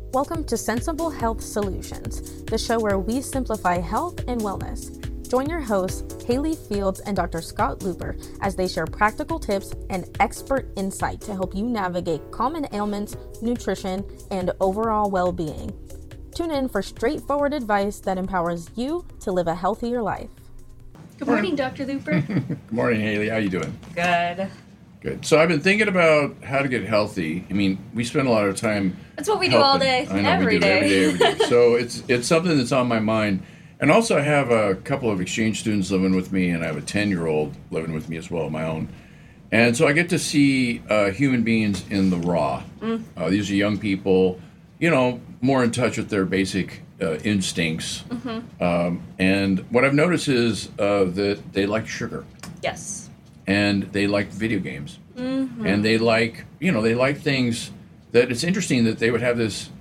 Welcome to Sensible Health Solutions, the show where we simplify health and wellness. Join your hosts, Haley Fields and Dr. Scott Looper, as they share practical tips and expert insight to help you navigate common ailments, nutrition, and overall well-being. Tune in for straightforward advice that empowers you to live a healthier life. Good morning, Dr. Looper. Good morning, Haley. How you doing? Good. Good. So I've been thinking about how to get healthy. I mean, we spend a lot of time. That's what we do all day, I know, every day. Every day. So it's something that's on my mind. And also, I have a couple of exchange students living with me, and I have a 10-year-old living with me as well, my own. And so I get to see human beings in the raw. These are young people, more in touch with their basic instincts. And what I've noticed is that they like sugar. Yes. And they like video games. And they like, they like things that it's interesting that they would have this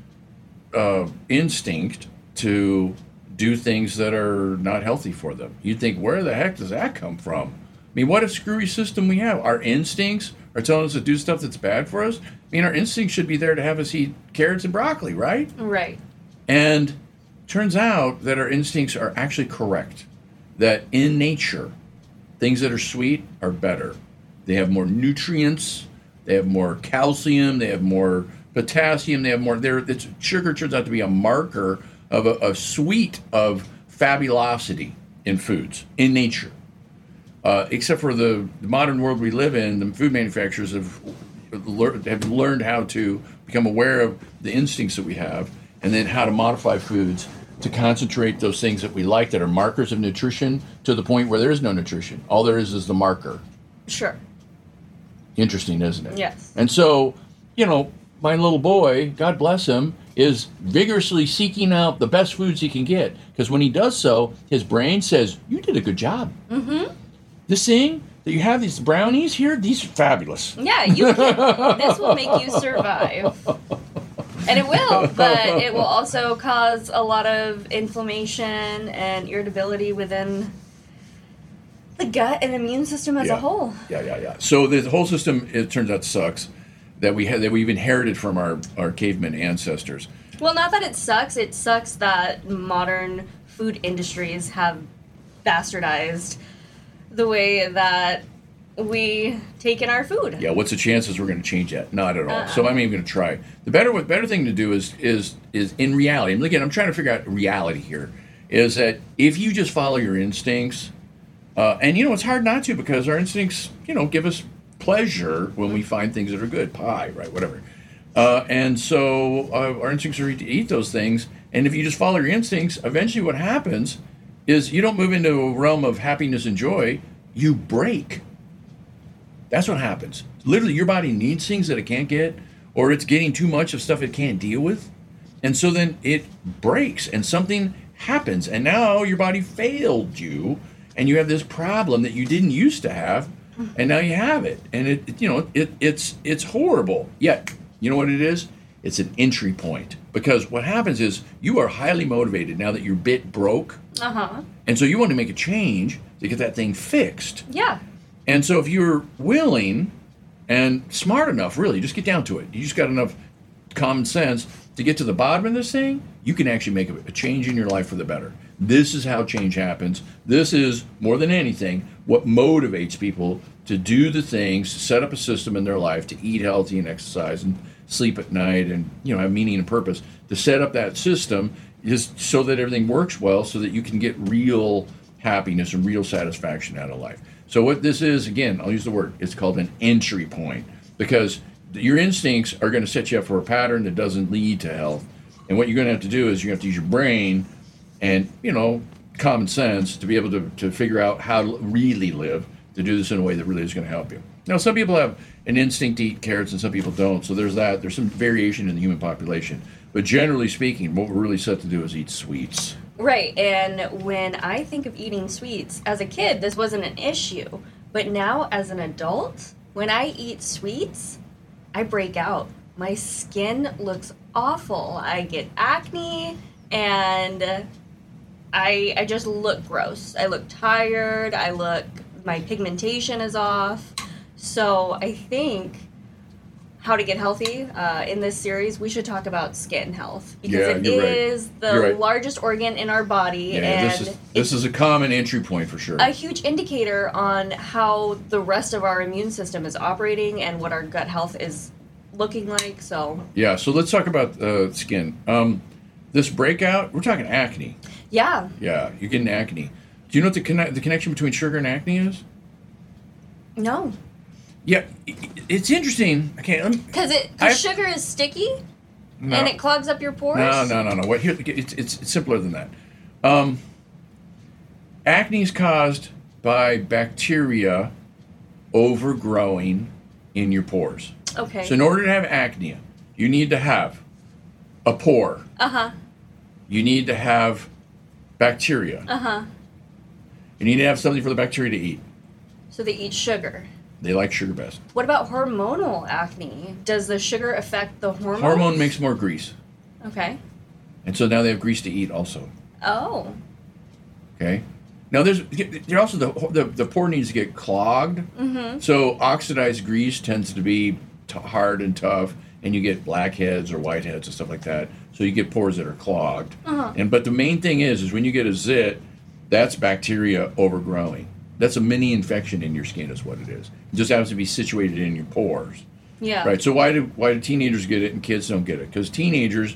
instinct to do things that are not healthy for them. You'd think, where the heck does that come from? I mean, what a screwy system we have. Our instincts are telling us to do stuff that's bad for us. I mean, our instincts should be there to have us eat carrots and broccoli, right? Right. And turns out that our instincts are actually correct. That in nature, things that are sweet are better. They have more nutrients, they have more calcium, they have more potassium, they have more. Sugar turns out to be a marker of a suite of fabulosity in foods, in nature. Except for the modern world we live in, the food manufacturers have learned how to become aware of the instincts that we have and then how to modify foods to concentrate those things that we like that are markers of nutrition to the point where there is no nutrition. All there is the marker. Sure. Interesting, isn't it? Yes. And so, my little boy, God bless him, is vigorously seeking out the best foods he can get. Because when he does so, his brain says, you did a good job. This thing that you have, these brownies here, these are fabulous. Yeah, this will make you survive. And it will, but it will also cause a lot of inflammation and irritability within the gut and immune system as a whole. Yeah. So the whole system, it turns out, sucks. That we've inherited from our caveman ancestors. Well, not that it sucks that modern food industries have bastardized the way that we take in our food. Yeah, what's the chances we're going to change that? Not at all. So I'm even going to try. The better thing to do is in reality, and again, I'm trying to figure out reality here, is that if you just follow your instincts, and it's hard not to because our instincts, give us pleasure when we find things that are good, pie, right, whatever. And so our instincts are to eat those things. And if you just follow your instincts, eventually what happens is you don't move into a realm of happiness and joy, you break. That's what happens. Literally, your body needs things that it can't get, or it's getting too much of stuff it can't deal with. And so then it breaks and something happens. And now your body failed you, and you have this problem that you didn't used to have. And now you have it, and it's horrible. Yet, you know what it is? It's an entry point, because what happens is you are highly motivated now that your bit broke, and so you want to make a change to get that thing fixed. Yeah. And so if you're willing and smart enough, really, just get down to it. You just got enough common sense to get to the bottom of this thing. You can actually make a change in your life for the better. This is how change happens. This is, more than anything, what motivates people to do the things, to set up a system in their life, to eat healthy and exercise and sleep at night and, have meaning and purpose. To set up that system is so that everything works well, so that you can get real happiness and real satisfaction out of life. So what this is, again, I'll use the word, it's called an entry point, because your instincts are going to set you up for a pattern that doesn't lead to health. And what you're going to have to do is you have to use your brain and, common sense to be able to figure out how to really live, to do this in a way that really is going to help you. Now, some people have an instinct to eat carrots and some people don't. So there's that. There's some variation in the human population. But generally speaking, what we're really set to do is eat sweets. Right. And when I think of eating sweets, as a kid, this wasn't an issue. But now, as an adult, when I eat sweets, I break out. My skin looks awful. I get acne, and I just look gross. I look tired. My pigmentation is off. So I think how to get healthy in this series, we should talk about skin health because Yeah, it you're right. is the You're right. largest organ in our body, Yeah, and this is a common entry point for sure. a huge indicator on how the rest of our immune system is operating and what our gut health is looking like. So Yeah, so let's talk about skin. This breakout, we're talking acne. yeah, Yeah, you're getting acne. Do you know what the connection between sugar and acne is? no, Yeah, it's interesting. Okay, because sugar is sticky no, and it clogs up your pores. no. What here? It's simpler than that. Acne is caused by bacteria overgrowing in your pores. Okay. So in order to have acne, you need to have a pore. You need to have bacteria. You need to have something for the bacteria to eat. So they eat sugar. They like sugar best. What about hormonal acne? Does the sugar affect the hormones? Hormone makes more grease. Okay. And so now they have grease to eat also. Oh. Okay. Now there's also the pore needs to get clogged. Mm-hmm. So oxidized grease tends to be hard and tough, and you get blackheads or whiteheads and stuff like that. So you get pores that are clogged. But the main thing is when you get a zit, that's bacteria overgrowing. That's a mini infection in your skin is what it is. It just happens to be situated in your pores. Yeah. Right. So why do teenagers get it and kids don't get it? Because teenagers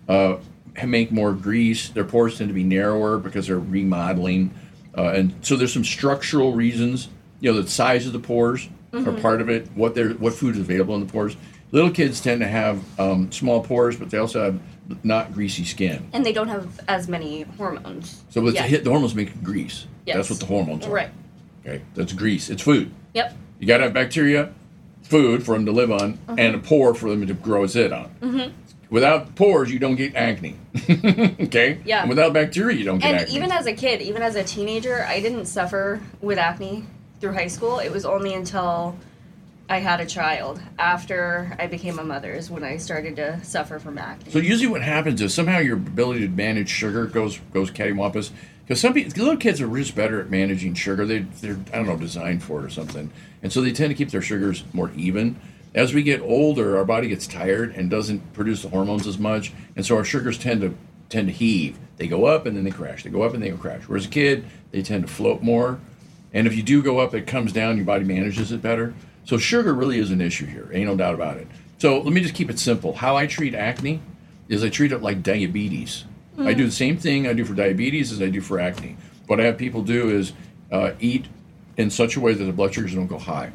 make more grease. Their pores tend to be narrower because they're remodeling, and so there's some structural reasons. The size of the pores are part of it. What food is available in the pores. Little kids tend to have small pores, but they also have not greasy skin. And they don't have as many hormones. So the hormones make grease. Yes. That's what the hormones are. Right. Okay. That's grease. It's food. Yep. You got to have bacteria, food for them to live on, and a pore for them to grow a zit on. Without pores, you don't get acne. Okay? Yeah. And without bacteria, you don't get acne. And even as a kid, even as a teenager, I didn't suffer with acne through high school. It was only until I had a child, after I became a mother, is when I started to suffer from acne. So usually what happens is somehow your ability to manage sugar goes cattywampus. Because little kids are just better at managing sugar. They're designed for it or something. And so they tend to keep their sugars more even. As we get older, our body gets tired and doesn't produce the hormones as much. And so our sugars tend to heave. They go up and then they crash. They go up and they go crash. Whereas a kid, they tend to float more. And if you do go up, it comes down, your body manages it better. So sugar really is an issue here. Ain't no doubt about it. So let me just keep it simple. How I treat acne is I treat it like diabetes. I do the same thing I do for diabetes as I do for acne. What I have people do is eat in such a way that the blood sugars don't go high,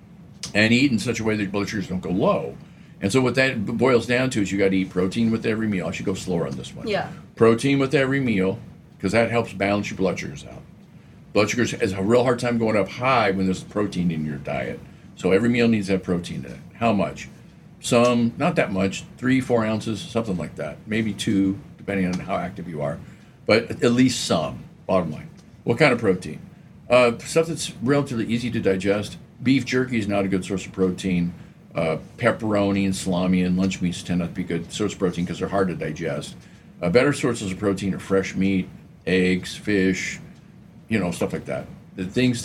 and eat in such a way that blood sugars don't go low. And so what that boils down to is you got to eat protein with every meal. I should go slower on this one. Yeah. Protein with every meal, because that helps balance your blood sugars out. Blood sugars has a real hard time going up high when there's protein in your diet. So every meal needs to have protein in it. How much? Some, not that much, 3-4 ounces, something like that. Maybe 2, depending on how active you are. But at least some, bottom line. What kind of protein? Stuff that's relatively easy to digest. Beef jerky is not a good source of protein. Pepperoni and salami and lunch meats tend not to be good source of protein because they're hard to digest. Better sources of protein are fresh meat, eggs, fish, stuff like that. The things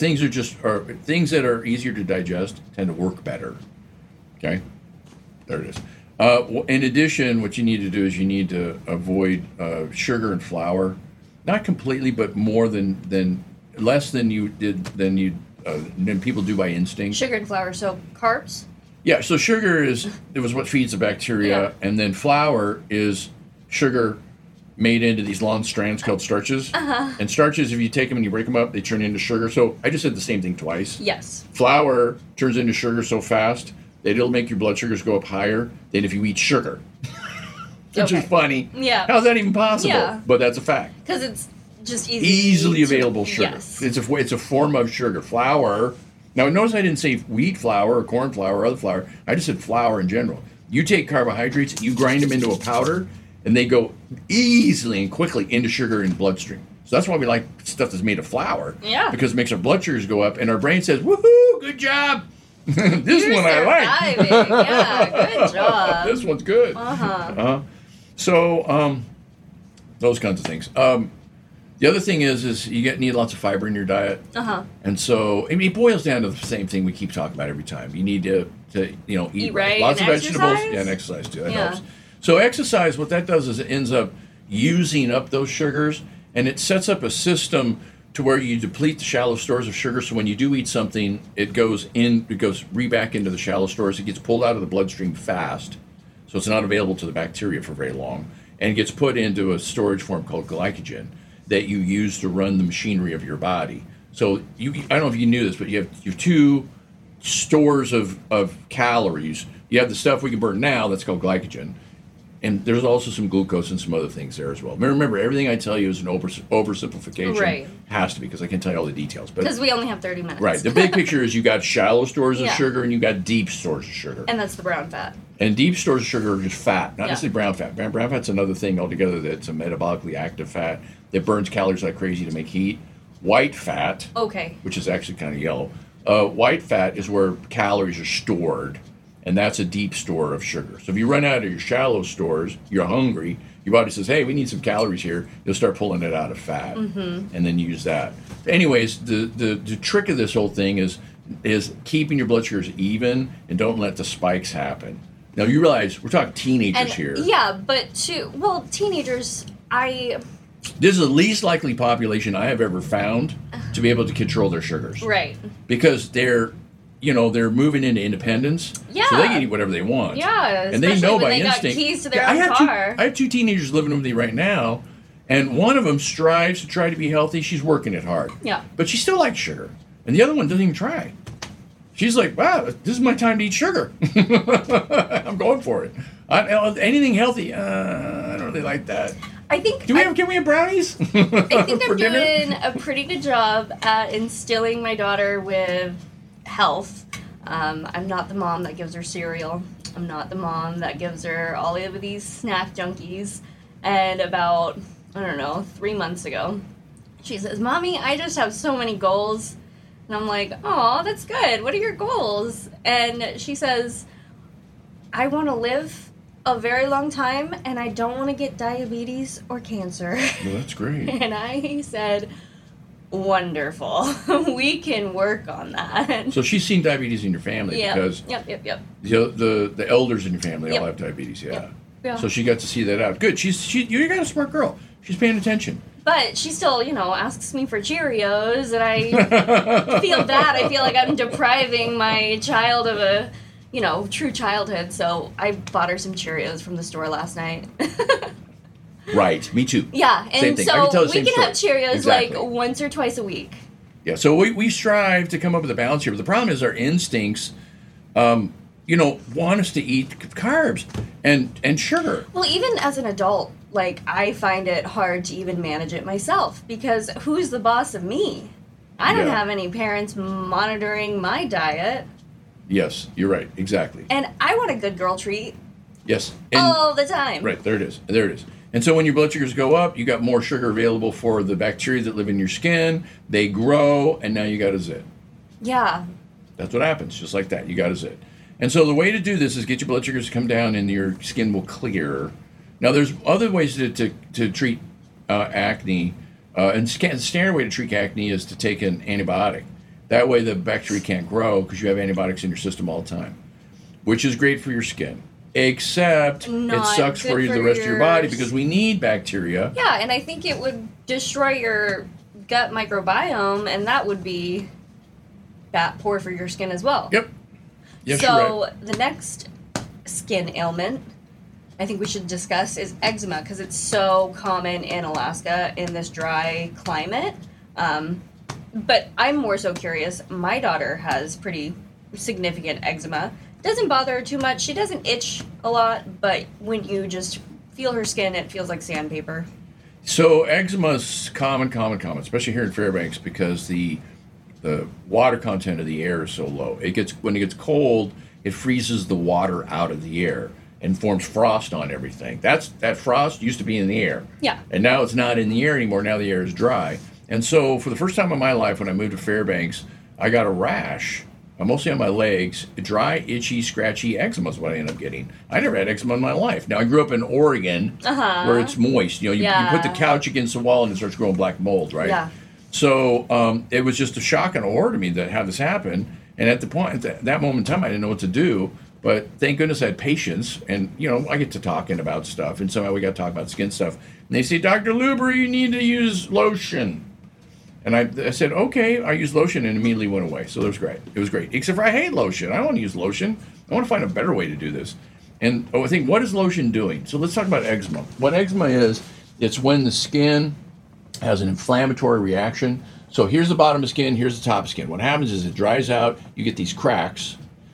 that are easier to digest tend to work better. Okay, there it is. In addition, what you need to do is you need to avoid sugar and flour, not completely, but less than people do by instinct. Sugar and flour, so carbs? Yeah, so sugar was what feeds the bacteria, and then flour is sugar made into these long strands called starches. And starches, if you take them and you break them up, they turn into sugar. So I just said the same thing twice. Yes. Flour turns into sugar so fast that it'll make your blood sugars go up higher than if you eat sugar. Which is funny. Yeah. How's that even possible? Yeah. But that's a fact. Because it's just Easily available sugar. Yes. It's a form of sugar. Flour. Now, notice I didn't say wheat flour or corn flour or other flour. I just said flour in general. You take carbohydrates, you grind them into a powder, and they go easily and quickly into sugar and bloodstream. So that's why we like stuff that's made of flour. Yeah. Because it makes our blood sugars go up, and our brain says, woohoo, good job. This You're one I like. surviving. Yeah, good job. This one's good. So, those kinds of things. The other thing is you need lots of fiber in your diet. And so it boils down to the same thing we keep talking about every time. You need to eat right, lots of and vegetables. exercise? Yeah, and exercise too. That helps. So exercise, what that does is it ends up using up those sugars, and it sets up a system to where you deplete the shallow stores of sugar. So when you do eat something, it goes back into the shallow stores. It gets pulled out of the bloodstream fast, so it's not available to the bacteria for very long, and it gets put into a storage form called glycogen that you use to run the machinery of your body. So I don't know if you knew this, but you have your two stores of calories. You have the stuff we can burn now, that's called glycogen. And there's also some glucose and some other things there as well. But remember, everything I tell you is an oversimplification. Right. Has to be, because I can tell you all the details. Because we only have 30 minutes. Right. The big picture is you got shallow stores of sugar and you got deep stores of sugar. And that's the brown fat. And deep stores of sugar are just fat, not necessarily brown fat. Brown fat's another thing altogether that's a metabolically active fat that burns calories like crazy to make heat. White fat, which is actually kind of yellow, white fat is where calories are stored, and that's a deep store of sugar. So if you run out of your shallow stores, you're hungry, your body says, hey, we need some calories here, you'll start pulling it out of fat, and then use that. Anyways, the trick of this whole thing is keeping your blood sugars even and don't let the spikes happen. Now, you realize we're talking teenagers here. Yeah, but teenagers, This is the least likely population I have ever found to be able to control their sugars. Right. Because they're moving into independence. Yeah. So they can eat whatever they want. Yeah. And they know by instinct. Got keys to their own car. I have two teenagers living with me right now, and one of them strives to try to be healthy. She's working it hard. Yeah. But she still likes sugar. And the other one doesn't even try. She's like, wow, this is my time to eat sugar. I'm going for it. Anything healthy, I don't really like that. I think. Can we have brownies? I think I'm dinner? doing a pretty good job at instilling my daughter with health. I'm not the mom that gives her cereal. I'm not the mom that gives her all of these snack junkies. And about, 3 months ago, she says, Mommy, I just have so many goals. And I'm like, oh, that's good. What are your goals? And she says, I want to live a very long time, and I don't want to get diabetes or cancer. Well, that's great. And I said, wonderful. We can work on that. So she's seen diabetes in your family because Yep. The elders in your family all have diabetes, Yeah. So she got to see that out. Good. You got a smart girl. She's paying attention. But she still, asks me for Cheerios, and I feel bad. I feel like I'm depriving my child of a, true childhood. So I bought her some Cheerios from the store last night. Right. Me too. Yeah, and same thing. so we can have Cheerios like once or twice a week. Yeah. So we strive to come up with a balance here, but the problem is our instincts, want us to eat carbs and sugar. Well, even as an adult, I find it hard to even manage it myself, because who's the boss of me? I don't have any parents monitoring my diet. Yes, you're right. Exactly. And I want a good girl treat. Yes. All the time. Right. There it is. And so when your blood sugars go up, you got more sugar available for the bacteria that live in your skin. They grow, and now you got a zit. Yeah. That's what happens, just like that. You got a zit. And so the way to do this is get your blood sugars to come down, and your skin will clear. Now, there's other ways to treat acne. And the standard way to treat acne is to take an antibiotic. That way the bacteria can't grow because you have antibiotics in your system all the time, which is great for your skin. Except it sucks for you the rest of your body, because we need bacteria. Yeah, and I think it would destroy your gut microbiome, and that would be poor for your skin as well. Yep. Yes, so you're right. The next skin ailment I think we should discuss is eczema, because it's so common in Alaska in this dry climate. But I'm more so curious. My daughter has pretty significant eczema. Doesn't bother her too much. She doesn't itch a lot, but when you just feel her skin, it feels like sandpaper. So eczema is common, especially here in Fairbanks, because the water content of the air is so low. When it gets cold, it freezes the water out of the air and forms frost on everything. That frost used to be in the air. Yeah. And now it's not in the air anymore. Now the air is dry. And so for the first time in my life, when I moved to Fairbanks, I got a rash mostly on my legs. Dry, itchy, scratchy eczema is what I end up getting. I never had eczema in my life. Now, I grew up in Oregon where it's moist. You put the couch against the wall and it starts growing black mold, right? Yeah. So it was just a shock and a horror to me that had this happen. And at that moment in time, I didn't know what to do. But thank goodness I had patience. And, I get to talking about stuff. And somehow we got to talk about skin stuff. And they say, Dr. Luber, you need to use lotion. And I said, okay, I used lotion and immediately went away. So it was great. It was great. Except for I hate lotion. I don't want to use lotion. I want to find a better way to do this. And I think, what is lotion doing? So let's talk about eczema. What eczema is, it's when the skin has an inflammatory reaction. So here's the bottom of the skin, here's the top of the skin. What happens is it dries out, you get these cracks,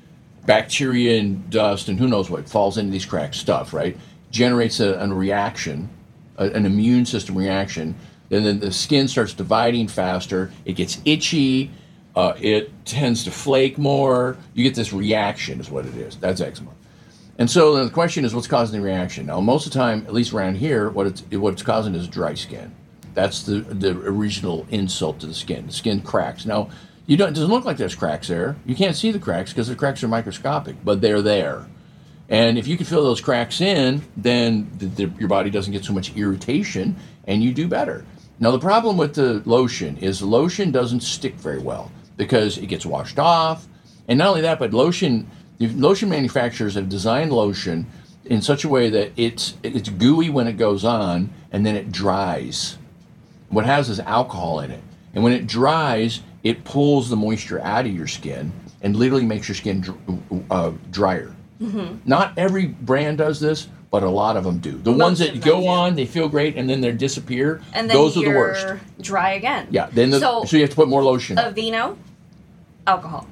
bacteria and dust and who knows what falls into these cracks, stuff, right? Generates a reaction, an immune system reaction. Then the skin starts dividing faster. It gets itchy. It tends to flake more. You get this reaction is what it is. That's eczema. And so then the question is, what's causing the reaction? Now, most of the time, at least around here, what it's causing is dry skin. That's the original insult to the skin. The skin cracks. Now, it doesn't look like there's cracks there. You can't see the cracks because the cracks are microscopic, but they're there. And if you can fill those cracks in, then your body doesn't get so much irritation, and you do better. Now, the problem with the lotion is the lotion doesn't stick very well because it gets washed off. And not only that, but lotion manufacturers have designed lotion in such a way that it's gooey when it goes on, and then it dries. What it has is alcohol in it. And when it dries, it pulls the moisture out of your skin and literally makes your skin drier. Mm-hmm. Not every brand does this, but a lot of them do. The ones that go on, they feel great, and then they disappear. And then those are the worst. Dry again. Yeah. So you have to put more lotion. Aveeno, alcohol.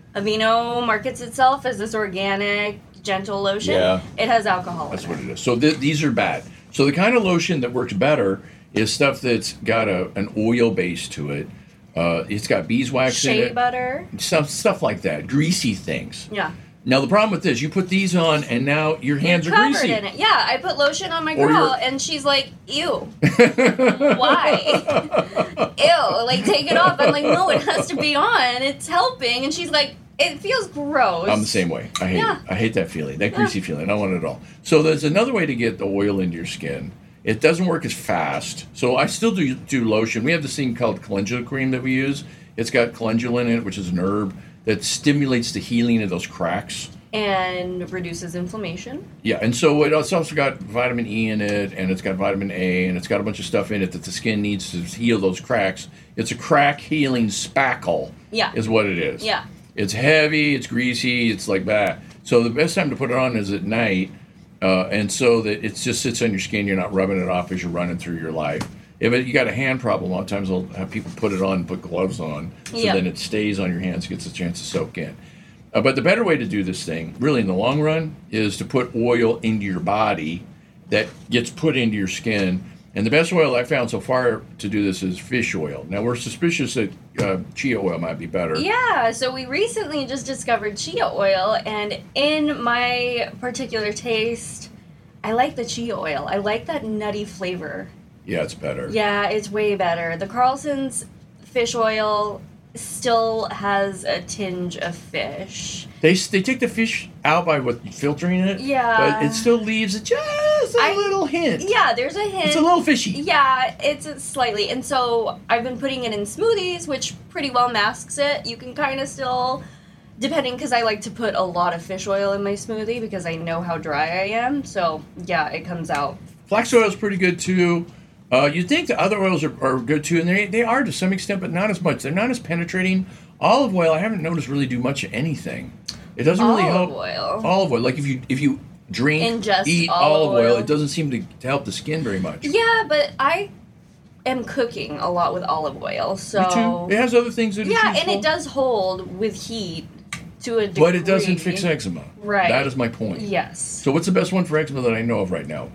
Aveeno markets itself as this organic, gentle lotion. Yeah. It has alcohol. That's what it is. So these are bad. So the kind of lotion that works better is stuff that's got an oil base to it. It's got beeswax in it. Shea butter. Stuff like that. Greasy things. Yeah. Now, the problem with this, you put these on, and now your hands are greasy. Covered in it. Yeah, I put lotion on my girl, and she's like, ew. Why? Ew. Like, take it off. I'm like, no, it has to be on. It's helping. And she's like, it feels gross. I'm the same way. I hate it. I hate that feeling, that greasy feeling. I don't want it at all. So there's another way to get the oil into your skin. It doesn't work as fast. So I still do lotion. We have this thing called calendula cream that we use. It's got calendula in it, which is an herb that stimulates the healing of those cracks. And reduces inflammation. Yeah, and so it's also got vitamin E in it, and it's got vitamin A, and it's got a bunch of stuff in it that the skin needs to heal those cracks. It's a crack healing spackle, is what it is. Yeah. It's heavy, it's greasy, it's like that. So the best time to put it on is at night, and so that it just sits on your skin. You're not rubbing it off as you're running through your life. If you got a hand problem, a lot of times I'll have people put it on and put gloves on, so then it stays on your hands, gets a chance to soak in. But the better way to do this thing, really in the long run, is to put oil into your body that gets put into your skin. And the best oil I've found so far to do this is fish oil. Now, we're suspicious that chia oil might be better. Yeah, so we recently just discovered chia oil, and in my particular taste, I like the chia oil. I like that nutty flavor. Yeah, it's better. Yeah, it's way better. The Carlson's fish oil still has a tinge of fish. They take the fish out by filtering it. Yeah. But it still leaves just a little hint. Yeah, there's a hint. It's a little fishy. Yeah, it's slightly. And so I've been putting it in smoothies, which pretty well masks it. You can kind of still, depending, because I like to put a lot of fish oil in my smoothie because I know how dry I am. So, yeah, it comes out. Flax oil is pretty good, too. You'd think the other oils are good too, and they are to some extent, but not as much. They're not as penetrating. Olive oil, I haven't noticed really do much of anything. It doesn't really help. Olive oil. Like if you eat olive oil, it doesn't seem to help the skin very much. Yeah, but I am cooking a lot with olive oil, so. Me too. It has other things that are useful. And it does hold with heat to a degree. But it doesn't fix eczema. Right. That is my point. Yes. So what's the best one for eczema that I know of right now?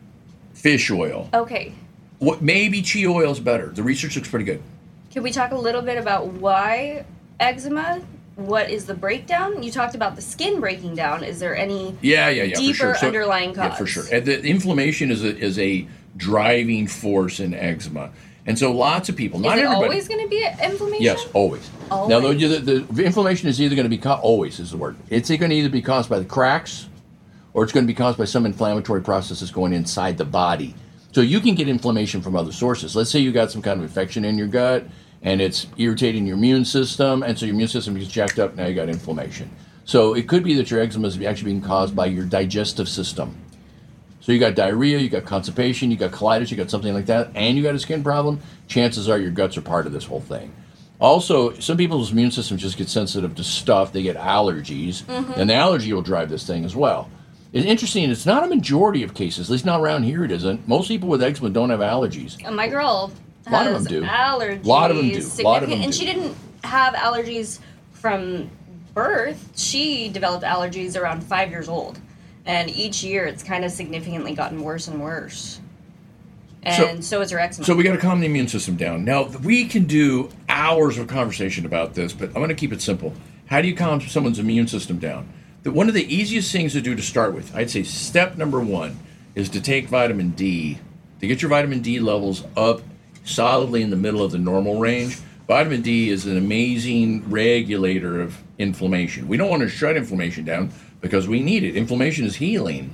Fish oil. Okay. Maybe chia oil is better. The research looks pretty good. Can we talk a little bit about why eczema? What is the breakdown? You talked about the skin breaking down. Is there any deeper underlying cause? Yeah, for sure. And the inflammation is a driving force in eczema. And so lots of people, not Is it everybody. always going to be inflammation? Yes, always. Always. Now, the inflammation is either going to be always is the word. It's going to either be caused by the cracks, or it's going to be caused by some inflammatory processes going inside the body. So you can get inflammation from other sources. Let's say you got some kind of infection in your gut, and it's irritating your immune system, and so your immune system gets jacked up. Now you got inflammation. So it could be that your eczema is actually being caused by your digestive system. So you got diarrhea, you got constipation, you got colitis, you got something like that, and you got a skin problem, chances are your guts are part of this whole thing. Also, some people's immune system just gets sensitive to stuff. They get allergies, and the allergy will drive this thing as well. It's interesting, it's not a majority of cases, at least not around here it isn't. Most people with eczema don't have allergies. My girl A lot of has them do. allergies. A lot of them do. A lot of them And do. she didn't have allergies from birth. She developed allergies around 5 years old. And each year it's kind of significantly gotten worse and worse. And so is her eczema. So we got to calm the immune system down. Now, we can do hours of conversation about this, but I'm going to keep it simple. How do you calm someone's immune system down? One of the easiest things to do to start with, I'd say step number one, is to take vitamin D. To get your vitamin D levels up solidly in the middle of the normal range, vitamin D is an amazing regulator of inflammation. We don't want to shut inflammation down because we need it. Inflammation is healing.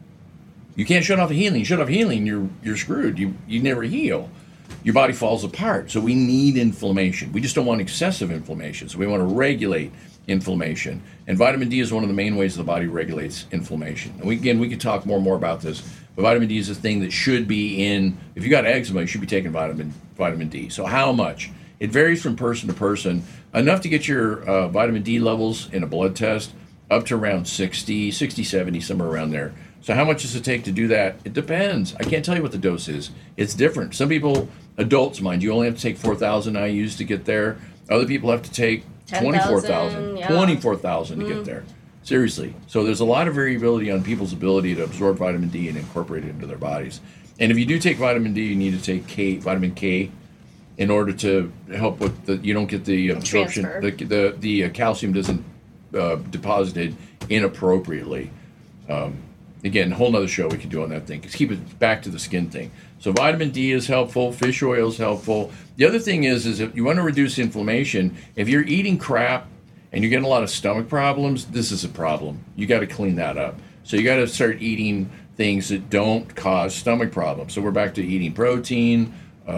You can't shut off healing. You shut off healing, you're screwed. You never heal. Your body falls apart. So we need inflammation. We just don't want excessive inflammation. So we want to regulate inflammation. And vitamin D is one of the main ways the body regulates inflammation. And we could talk more and more about this. But vitamin D is a thing that should be in, if you got eczema, you should be taking vitamin D. So how much? It varies from person to person. Enough to get your vitamin D levels in a blood test up to around 60, 70, somewhere around there. So how much does it take to do that? It depends. I can't tell you what the dose is. It's different. Some people, adults, mind you, only have to take 4,000 IUs to get there. Other people have to take 24,000. yeah. 24,000 to get there. Seriously. So there's a lot of variability on people's ability to absorb vitamin D and incorporate it into their bodies. And if you do take vitamin D, you need to take vitamin K, in order to help with you don't get the absorption. The calcium doesn't deposited inappropriately. Again, a whole nother show we could do on that thing. Just keep it back to the skin thing. So vitamin D is helpful. Fish oil is helpful. The other thing is if you want to reduce inflammation, if you're eating crap and you're getting a lot of stomach problems, this is a problem. You got to clean that up. So you got to start eating things that don't cause stomach problems. So we're back to eating protein,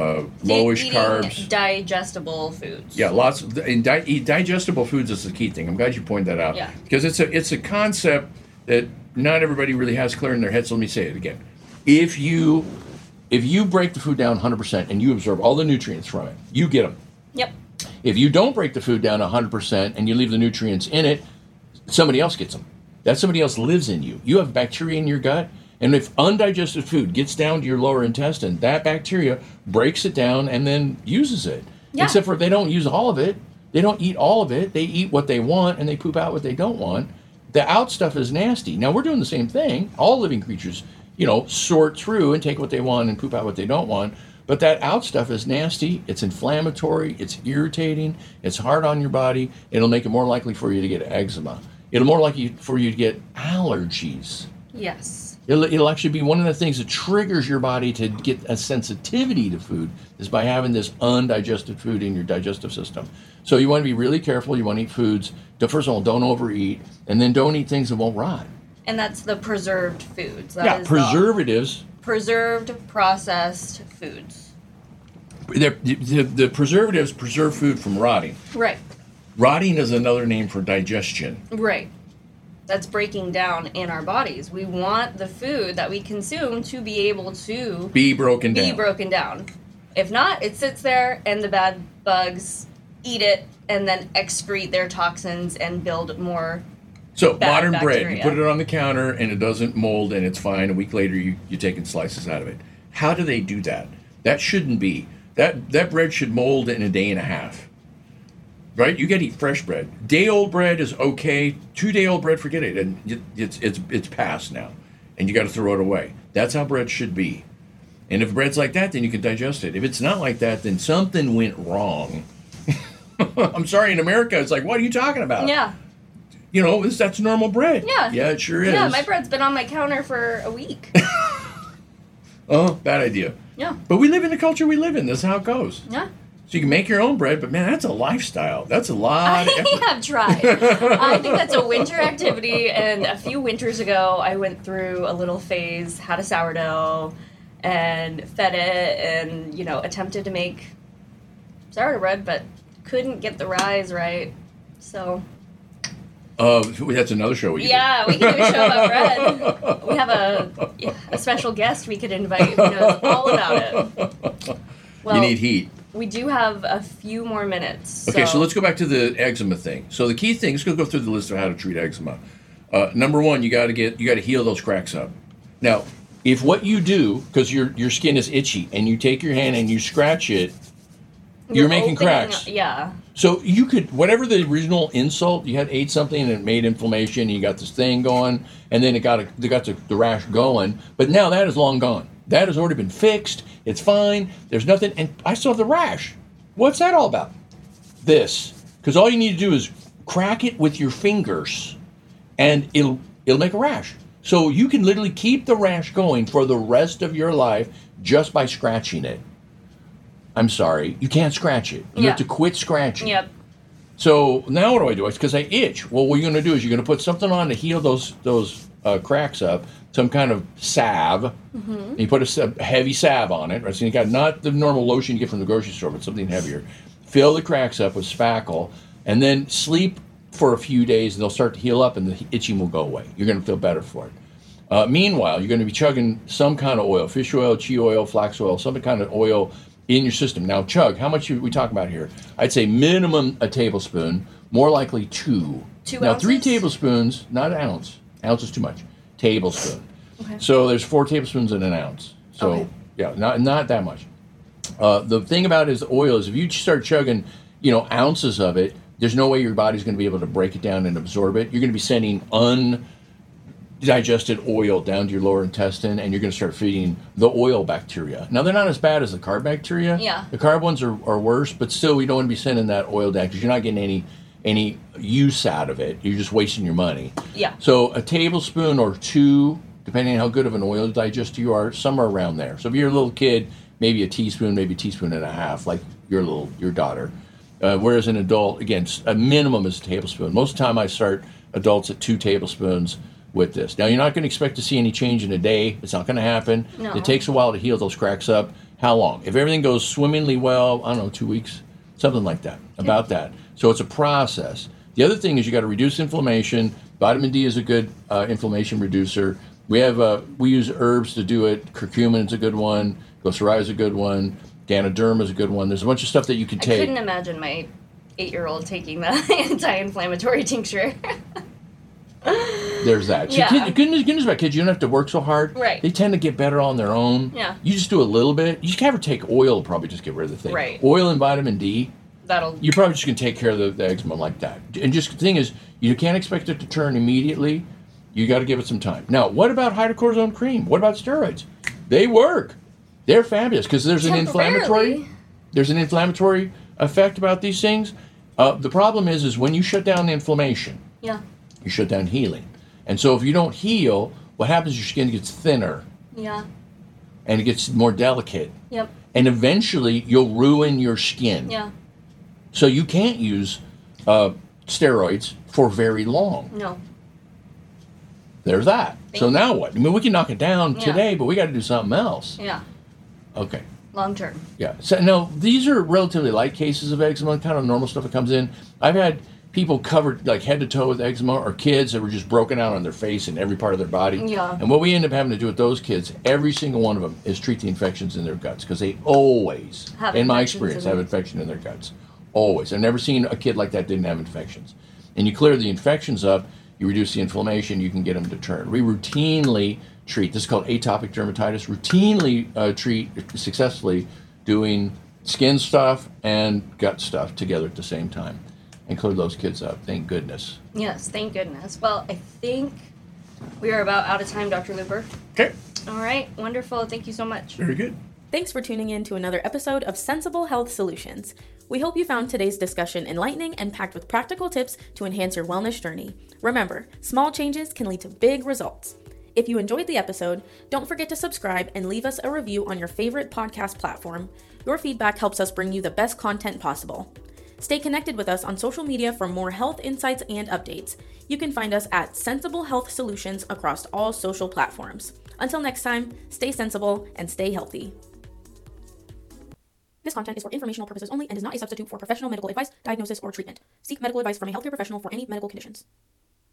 lowish carbs. Digestible foods. Yeah, digestible foods is the key thing. I'm glad you pointed that out. Yeah. Because it's a concept that not everybody really has clear in their head. So let me say it again. If you break the food down 100% and you absorb all the nutrients from it, you get them. Yep. If you don't break the food down 100% and you leave the nutrients in it, somebody else gets them. That somebody else lives in you. You have bacteria in your gut, and if undigested food gets down to your lower intestine, that bacteria breaks it down and then uses it. Yeah. Except for if they don't use all of it, they don't eat all of it. They eat what they want and they poop out what they don't want. The out stuff is nasty. Now, we're doing the same thing. All living creatures, sort through and take what they want and poop out what they don't want. But that out stuff is nasty. It's inflammatory. It's irritating. It's hard on your body. It'll make it more likely for you to get eczema. It'll more likely for you to get allergies. Yes. It'll actually be one of the things that triggers your body to get a sensitivity to food is by having this undigested food in your digestive system. So you want to be really careful. You want to eat foods. First of all, don't overeat, and then don't eat things that won't rot. And that's the preserved foods. That is preservatives. Preserved, processed foods. The preservatives preserve food from rotting. Right. Rotting is another name for digestion. Right. That's breaking down in our bodies. We want the food that we consume to be able to be broken down. If not, it sits there and the bad bugs eat it and then excrete their toxins and build more. So bad modern bacteria. bread, you put it on the counter and it doesn't mold and it's fine. A week later, you're taking slices out of it. How do they do that? That shouldn't be. That bread should mold in a day and a half. Right? You got to eat fresh bread. Day-old bread is okay. 2-day-old bread, forget it. And it's past now. And you got to throw it away. That's how bread should be. And if bread's like that, then you can digest it. If it's not like that, then something went wrong. I'm sorry, in America, it's like, what are you talking about? Yeah. That's normal bread. Yeah. Yeah, it sure is. Yeah, my bread's been on my counter for a week. Oh, bad idea. Yeah. But we live in the culture we live in. That's how it goes. Yeah. So you can make your own bread, but man, that's a lifestyle. That's a lot of effort. I have tried. I think that's a winter activity, and a few winters ago, I went through a little phase, had a sourdough, and fed it, and, attempted to make sourdough bread, but couldn't get the rise right, so... That's another show we can do. We can do a show about bread. We have a special guest we could invite who knows all about it. Well, you need heat. We do have a few more minutes. Okay, so let's go back to the eczema thing. So the key thing, let's go through the list of how to treat eczema. Number one, you got to heal those cracks up. Now, if what you do, because your skin is itchy, and you take your hand and you scratch it, you're making cracks. Yeah. So you could, whatever the original insult, you had ate something and it made inflammation, and you got this thing going, and then they got the rash going, but now that is long gone. That has already been fixed. It's fine. There's nothing, and I still have the rash. What's that all about? This, because all you need to do is crack it with your fingers, and it'll make a rash. So you can literally keep the rash going for the rest of your life just by scratching it. I'm sorry, you can't scratch it. You have to quit scratching. Yep. So now what do I do? It's because I itch. Well, what you're going to do is you're going to put something on to heal those cracks up, some kind of salve. Mm-hmm. You put a heavy salve on it. Right? So you got not the normal lotion you get from the grocery store, but something heavier. Fill the cracks up with spackle, and then sleep for a few days, and they'll start to heal up, and the itching will go away. You're going to feel better for it. Meanwhile, you're going to be chugging some kind of oil, fish oil, chia oil, flax oil, some kind of oil in your system. Now, chug, how much are we talking about here? I'd say minimum a tablespoon, more likely 2. 2 now, ounces? 3 tablespoons, not an ounce. Ounce is too much. Tablespoon. Okay. So there's 4 tablespoons in an ounce. So, okay. Yeah, not that much. The thing about it is the oil is if you start chugging, ounces of it, there's no way your body's going to be able to break it down and absorb it. You're going to be sending undigested oil down to your lower intestine, and you're going to start feeding the oil bacteria. Now, they're not as bad as the carb bacteria. Yeah. The carb ones are worse, but still, we don't want to be sending that oil down because you're not getting any use out of it. You're just wasting your money. Yeah. So a tablespoon or 2, depending on how good of an oil digester you are, somewhere around there. So if you're a little kid, maybe a teaspoon, maybe a teaspoon and a half, like your daughter. Whereas an adult, again, a minimum is a tablespoon. Most of the time I start adults at 2 tablespoons with this. Now, you're not going to expect to see any change in a day. It's not going to happen. No. It takes a while to heal those cracks up. How long? If everything goes swimmingly well, I don't know, 2 weeks, something like that, about that. So it's a process. The other thing is you got to reduce inflammation. Vitamin D is a good inflammation reducer. We use herbs to do it. Curcumin's a good one. Glycerin is a good one. Ganoderma is a good one. There's a bunch of stuff that you can take. I couldn't imagine my 8-year-old taking the anti-inflammatory tincture. There's that. So Yeah. goodness about kids, you don't have to work so hard. Right. They tend to get better on their own. Yeah. You just do a little bit. You can have her take oil to probably just get rid of the thing. Right. Oil and vitamin D. That'll... You're probably just going to take care of the eczema like that. And just the thing is, you can't expect it to turn immediately. You got to give it some time. Now, what about hydrocortisone cream? What about steroids? They work. They're fabulous because there's an inflammatory effect about these things. The problem is when you shut down the inflammation, Yeah. you shut down healing. And so if you don't heal, what happens is your skin gets thinner Yeah. and it gets more delicate. Yep. And eventually you'll ruin your skin. Yeah. So you can't use steroids for very long. No. There's that. So now what? I mean, we can knock it down Yeah. today, but we got to do something else. Yeah. Okay. Long term. Yeah. So no, these are relatively light cases of eczema, kind of normal stuff that comes in. I've had people covered like head to toe with eczema, or kids that were just broken out on their face and every part of their body. Yeah. And what we end up having to do with those kids, every single one of them, is treat the infections in their guts because they always, in my experience, have infection in their guts. Always. I've never seen a kid like that didn't have infections. And you clear the infections up, you reduce the inflammation, you can get them to turn. We routinely treat, this is called atopic dermatitis, routinely treat successfully doing skin stuff and gut stuff together at the same time and clear those kids up. Thank goodness. Yes, thank goodness. Well, I think we are about out of time, Dr. Luper. Okay. All right, wonderful. Thank you so much. Very good. Thanks for tuning in to another episode of Sensible Health Solutions. We hope you found today's discussion enlightening and packed with practical tips to enhance your wellness journey. Remember, small changes can lead to big results. If you enjoyed the episode, don't forget to subscribe and leave us a review on your favorite podcast platform. Your feedback helps us bring you the best content possible. Stay connected with us on social media for more health insights and updates. You can find us at Sensible Health Solutions across all social platforms. Until next time, stay sensible and stay healthy. This content is for informational purposes only and is not a substitute for professional medical advice, diagnosis, or treatment. Seek medical advice from a healthcare professional for any medical conditions.